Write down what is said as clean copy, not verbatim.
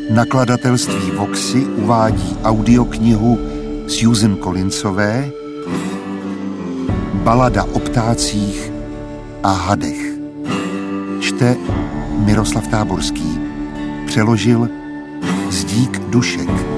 Nakladatelství Voxy uvádí audioknihu Susan Collinsové Balada o ptácích a hadech. Čte Miroslav Táborský. Přeložil Zdík Dušek.